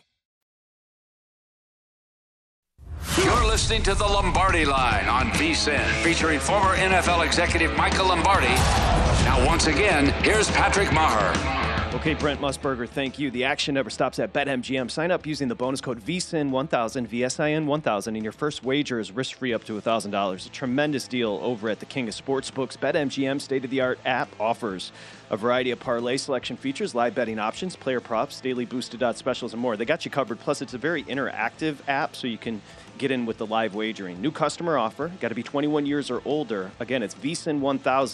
You're listening to the Lombardi Line on V S I N, featuring former N F L executive Michael Lombardi. Now, once again, here's Patrick Maher. Okay, Brent Musburger, thank you. The action never stops at BetMGM. Sign up using the bonus code V S I N one thousand, V S I N one thousand, and your first wager is risk-free up to one thousand dollars. A tremendous deal over at the King of Sportsbooks. BetMGM state-of-the-art app offers a variety of parlay selection features, live betting options, player props, daily boosted odds specials, and more. They got you covered. Plus, it's a very interactive app, so you can get in with the live wagering. New customer offer. Got to be twenty-one years or older. Again, it's V S I N one thousand.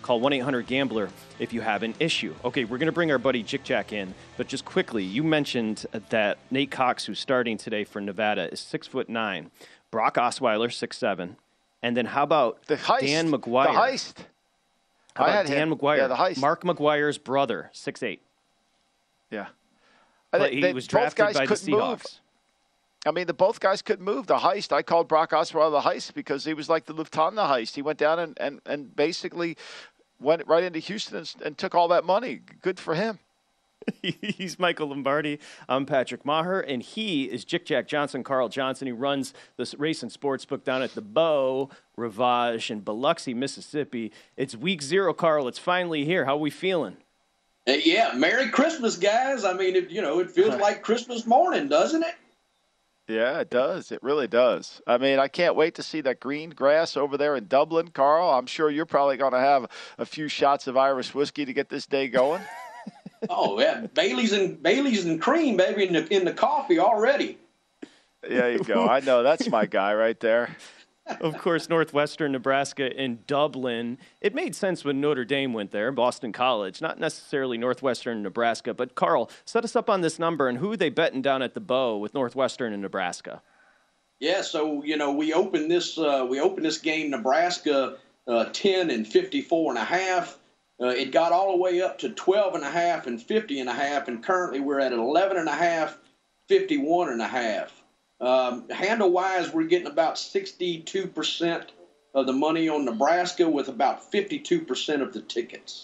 Call one eight hundred gambler if you have an issue. Okay, we're going to bring our buddy Jick Jack in, but just quickly, you mentioned that Nate Cox, who's starting today for Nevada, is six foot nine. Brock Osweiler, six seven. And then how about the heist, Dan McGuire? The heist. How about I had Dan him. McGuire? Yeah, the heist. Mark McGuire's brother, six eight. Yeah. But he they, was both drafted guys by the couldn't Seahawks. Move. I mean, the both guys couldn't move. The heist, I called Brock Osweiler the heist because he was like the Lufthansa heist. He went down and, and, and basically went right into Houston and, and took all that money. Good for him. He's Michael Lombardi. I'm Patrick Maher, and he is Jick Jack Johnson, Carl Johnson. He runs the race and sports book down at the Beau Rivage in Biloxi, Mississippi. It's week zero, Carl. It's finally here. How are we feeling? Uh, yeah, Merry Christmas, guys. I mean, it, you know, it feels like Christmas morning, doesn't it? Yeah, it does. It really does. I mean, I can't wait to see that green grass over there in Dublin, Carl. I'm sure you're probably going to have a few shots of Irish whiskey to get this day going. Oh yeah, Bailey's and Bailey's and cream, baby, in the in the coffee already. There you go. I know that's my guy right there. Of course, Northwestern Nebraska in Dublin. It made sense when Notre Dame went there, Boston College, not necessarily Northwestern Nebraska. But Carl, set us up on this number and who are they betting down at the Beau with Northwestern and Nebraska? Yeah, so you know we opened this uh, we opened this game Nebraska uh, ten and fifty-four and a half. Uh, it got all the way up to twelve and a half and fifty and a half, and currently we're at eleven and a half, fifty-one and a half. Um, handle-wise, we're getting about sixty-two percent of the money on Nebraska with about fifty-two percent of the tickets.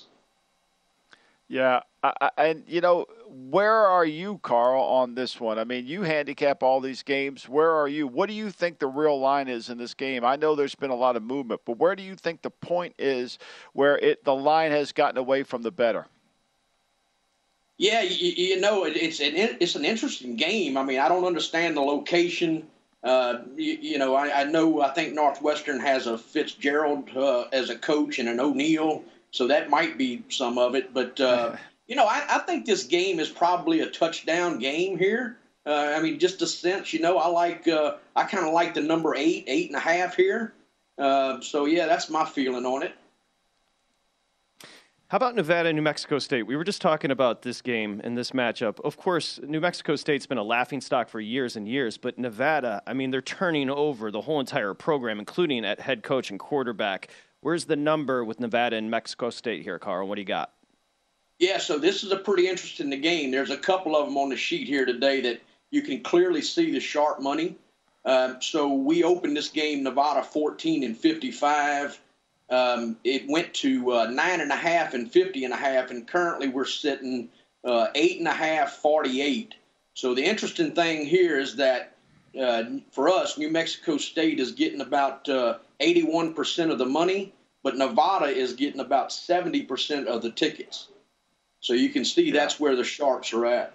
Yeah, I, I, and, you know, where are you, Carl, on this one? I mean, you handicap all these games. Where are you? What do you think the real line is in this game? I know there's been a lot of movement, but where do you think the point is where it the line has gotten away from the better? Yeah, you, you know, it, it's an it's an interesting game. I mean, I don't understand the location. Uh, you, you know, I, I know I think Northwestern has a Fitzgerald uh, as a coach and an O'Neill. So that might be some of it. But, uh, you know, I, I think this game is probably a touchdown game here. Uh, I mean, just a sense, you know, I like uh, I kind of like the number eight, eight and a half here. Uh, so, yeah, that's my feeling on it. How about Nevada and New Mexico State? We were just talking about this game and this matchup. Of course, New Mexico State's been a laughingstock for years and years, but Nevada, I mean, they're turning over the whole entire program, including at head coach and quarterback. Where's the number with Nevada and Mexico State here, Carl? What do you got? Yeah, so this is a pretty interesting game. There's a couple of them on the sheet here today that you can clearly see the sharp money. Um, so we opened this game Nevada fourteen and fifty-five. Um, it went to uh, nine and a half and fifty and a half, and currently we're sitting uh, eight and a half, forty-eight. So the interesting thing here is that uh, for us, New Mexico State is getting about uh, eighty-one percent of the money, but Nevada is getting about seventy percent of the tickets. So you can see that's where the sharps are at.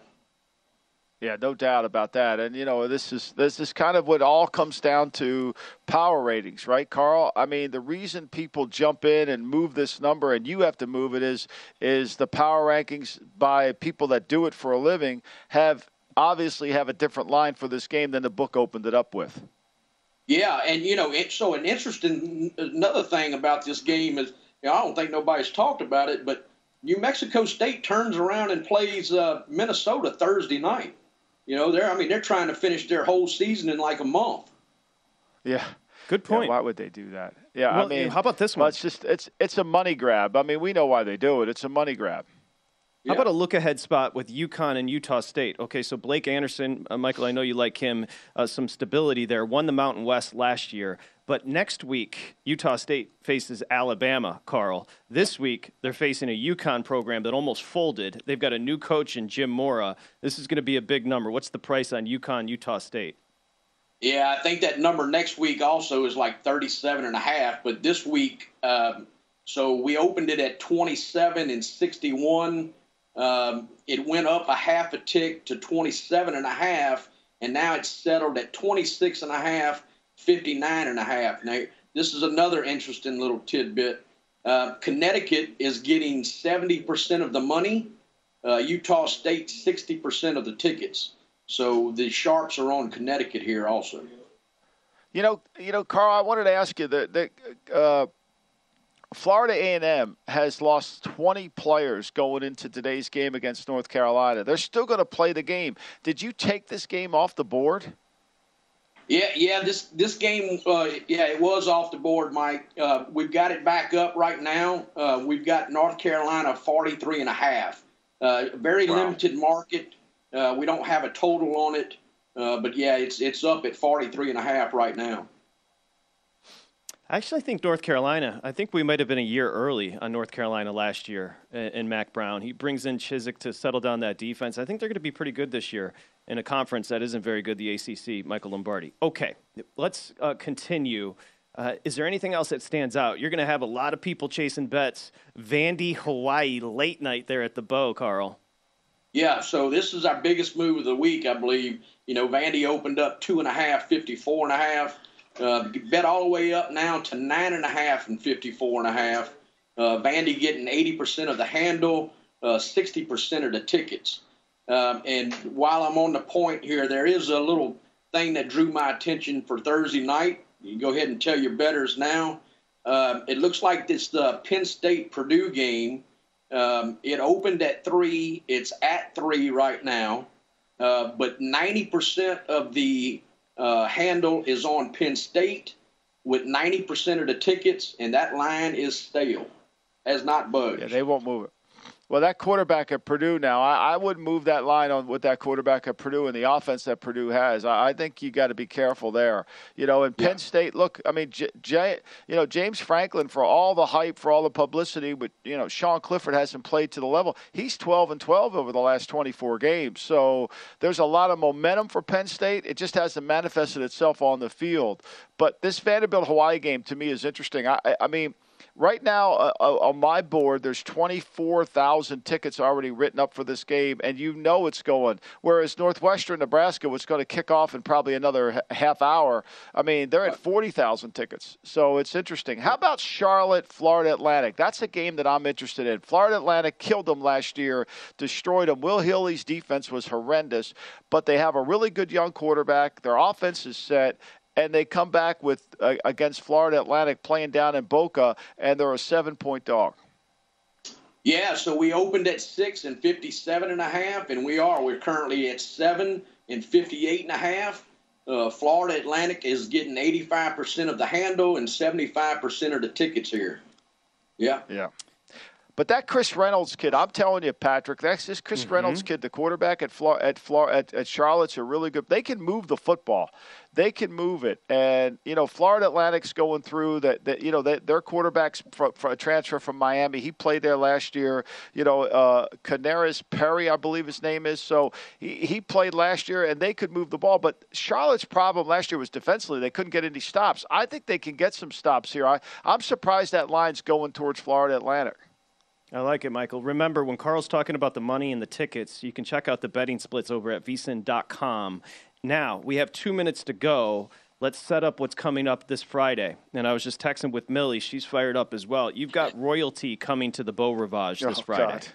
Yeah, no doubt about that. And, you know, this is this is kind of what all comes down to power ratings, right, Carl? I mean, the reason people jump in and move this number, and you have to move it, is is the power rankings by people that do it for a living have obviously have a different line for this game than the book opened it up with. Yeah, and, you know, it, so an interesting another thing about this game is, you know, I don't think nobody's talked about it, but New Mexico State turns around and plays uh, Minnesota Thursday night. You know, they're I mean, they're trying to finish their whole season in like a month. Yeah. Good point. Yeah, why would they do that? Yeah, well, I mean, how about this one? Well, it's just it's it's a money grab. I mean, we know why they do it. It's a money grab. How about a look-ahead spot with UConn and Utah State? Okay, so Blake Anderson, uh, Michael, I know you like him, uh, some stability there, won the Mountain West last year. But next week, Utah State faces Alabama, Carl. This week, they're facing a UConn program that almost folded. They've got a new coach in Jim Mora. This is going to be a big number. What's the price on UConn, Utah State? Yeah, I think that number next week also is like thirty-seven and a half. But this week, um, so we opened it at twenty-seven and sixty-one. Um, it went up a half a tick to twenty-seven and a half, and now it's settled at twenty-six and a half, fifty-nine and a half. Now, this is another interesting little tidbit. Uh, Connecticut is getting seventy percent of the money. Uh, Utah State, sixty percent of the tickets. So the sharps are on Connecticut here also. You know, you know, Carl, I wanted to ask you that, that uh, Florida A and M has lost twenty players going into today's game against North Carolina. They're still going to play the game. Did you take this game off the board? Yeah, yeah. This this game, uh, yeah, it was off the board, Mike. Uh, we've got it back up right now. Uh, we've got North Carolina forty-three and a half. Uh, very wow. limited market. Uh, we don't have a total on it, uh, but yeah, it's it's up at forty-three and a half right now. I actually think North Carolina, I think we might have been a year early on North Carolina last year in Mac Brown. He brings in Chizik to settle down that defense. I think they're going to be pretty good this year in a conference that isn't very good, the A C C, Michael Lombardi. Okay, let's uh, continue. Uh, is there anything else that stands out? You're going to have a lot of people chasing bets. Vandy, Hawaii, late night there at the Bow, Carl. Yeah, so this is our biggest move of the week, I believe. You know, Vandy opened up two and a half, fifty-four and a half. Uh, bet all the way up now to nine and a half and fifty-four and a half. Uh, Vandy getting eighty percent of the handle, uh, sixty percent of the tickets. Um, and while I'm on the point here, there is a little thing that drew my attention for Thursday night. You can go ahead and tell your bettors now. Um, it looks like this the Penn State-Purdue game. Um, it opened at three. It's at three right now. Uh, but ninety percent of the Uh, handle is on Penn State with ninety percent of the tickets, and that line is stale, has not budged. Yeah, they won't move it. Well, that quarterback at Purdue now, I, I wouldn't move that line on with that quarterback at Purdue and the offense that Purdue has. I, I think you got to be careful there. You know, in Penn yeah. State, look, I mean, J, J, you know, James Franklin, for all the hype, for all the publicity, but, you know, Sean Clifford hasn't played to the level. He's twelve and twelve over the last twenty-four games. So there's a lot of momentum for Penn State. It just hasn't manifested itself on the field. But this Vanderbilt-Hawaii game, to me, is interesting. I, I mean, right now, uh, on my board, there's twenty-four thousand tickets already written up for this game, and you know it's going. Whereas Northwestern Nebraska, was going to kick off in probably another h- half hour, I mean, they're at forty thousand tickets. So it's interesting. How about Charlotte, Florida Atlantic? That's a game that I'm interested in. Florida Atlantic killed them last year, destroyed them. Will Healy's defense was horrendous, but they have a really good young quarterback. Their offense is set. And they come back with uh, against Florida Atlantic playing down in Boca, and they're a seven-point dog. Yeah, so we opened at six and fifty-seven and a half, and we are. We're currently at seven and fifty-eight and a half. Uh, Florida Atlantic is getting eighty-five percent of the handle and seventy-five percent of the tickets here. Yeah. Yeah. But that Chris Reynolds kid, I'm telling you, Patrick, that's this Chris mm-hmm. Reynolds kid, the quarterback at Flor- at, Flor- at at Charlotte's are really good. They can move the football. They can move it. And, you know, Florida Atlantic's going through that, that you know, that their quarterback's for, for a transfer from Miami. He played there last year. You know, uh, Canaris Perry, I believe his name is. So he, he played last year, and they could move the ball. But Charlotte's problem last year was defensively. They couldn't get any stops. I think they can get some stops here. I, I'm surprised that line's going towards Florida Atlantic. I like it, Michael. Remember, when Carl's talking about the money and the tickets, you can check out the betting splits over at v s i n dot com. Now, we have two minutes to go. Let's set up what's coming up this Friday. And I was just texting with Millie. She's fired up as well. You've got Royalty coming to the Beau Rivage this oh, Friday. God.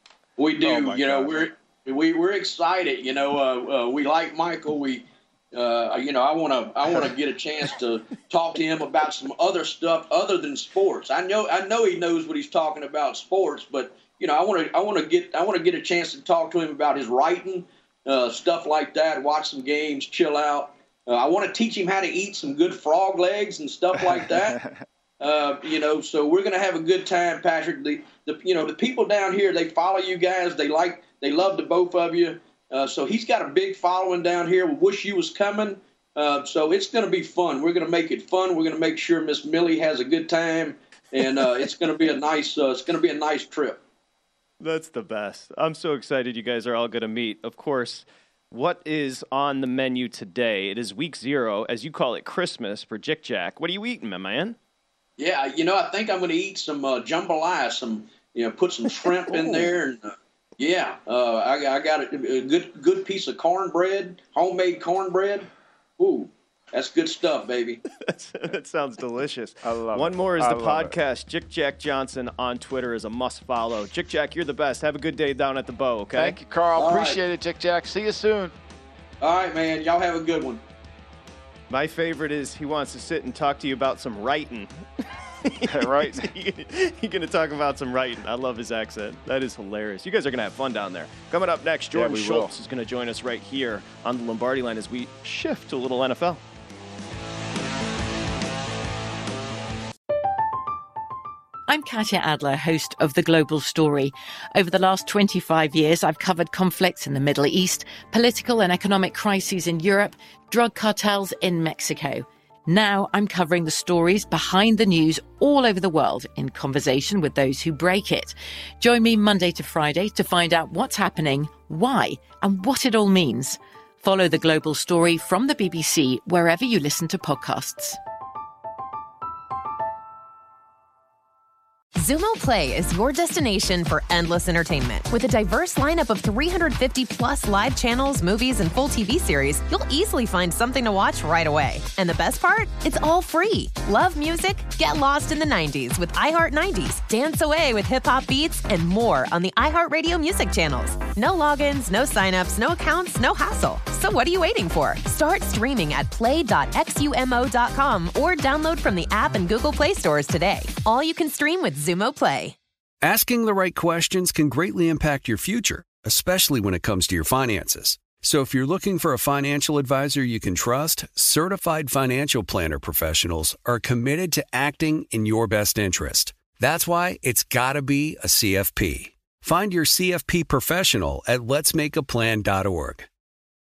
We do. Oh, you know, God. we're we, we're excited. You know, uh, uh, we like Michael. We Uh, you know, I want to I want to get a chance to talk to him about some other stuff other than sports. I know I know he knows what he's talking about sports, but you know, I want to I want to get I want to get a chance to talk to him about his writing, uh, stuff like that. Watch some games, chill out. Uh, I want to teach him how to eat some good frog legs and stuff like that. uh, you know, so we're gonna have a good time, Patrick. The the you know the people down here, they follow you guys. They like they love the both of you. Uh, so he's got a big following down here. We wish you was coming. Uh, so it's going to be fun. We're going to make it fun. We're going to make sure Miss Millie has a good time, and uh, it's going to be a nice. Uh, it's going to be a nice trip. That's the best. I'm so excited you guys are all going to meet. Of course, what is on the menu today? It is week zero, as you call it, Christmas for Jick Jack. What are you eating, my man? Yeah, you know, I think I'm going to eat some uh, jambalaya. Some, you know, put some shrimp in there and. Uh, Yeah, uh, I, I got a, a good good piece of cornbread, homemade cornbread. Ooh, that's good stuff, baby. That sounds delicious. I love One it. more is I the podcast. Jick Jack Johnson on Twitter is a must follow. Jick Jack, you're the best. Have a good day down at the Beau, okay? Thank you, Carl. All Appreciate right. it, Jick Jack. See you soon. All right, man. Y'all have a good one. My favorite is he wants to sit and talk to you about some writing. Right. You're going to talk about some writing. I love his accent. That is hilarious. You guys are going to have fun down there. Coming up next, Jordan yeah, Schultz will. is going to join us right here on the Lombardi Line as we shift to a little N F L. I'm Katya Adler, host of The Global Story. Over the last twenty-five years, I've covered conflicts in the Middle East, political and economic crises in Europe, drug cartels in Mexico. Now I'm covering the stories behind the news all over the world in conversation with those who break it. Join me Monday to Friday to find out what's happening, why, and what it all means. Follow The Global Story from the B B C wherever you listen to podcasts. Zumo Play is your destination for endless entertainment. With a diverse lineup of three hundred fifty plus live channels, movies, and full T V series, you'll easily find something to watch right away. And the best part? It's all free. Love music? Get lost in the nineties with iHeart nineties. Dance away with hip-hop beats and more on the iHeartRadio music channels. No logins, no signups, no accounts, no hassle. So what are you waiting for? Start streaming at play dot xumo dot com or download from the app and Google Play stores today. All you can stream with Zumo Play. Asking the right questions can greatly impact your future, especially when it comes to your finances. So if you're looking for a financial advisor you can trust, certified financial planner professionals are committed to acting in your best interest. That's why it's got to be a C F P. Find your C F P professional at lets make a plan dot org.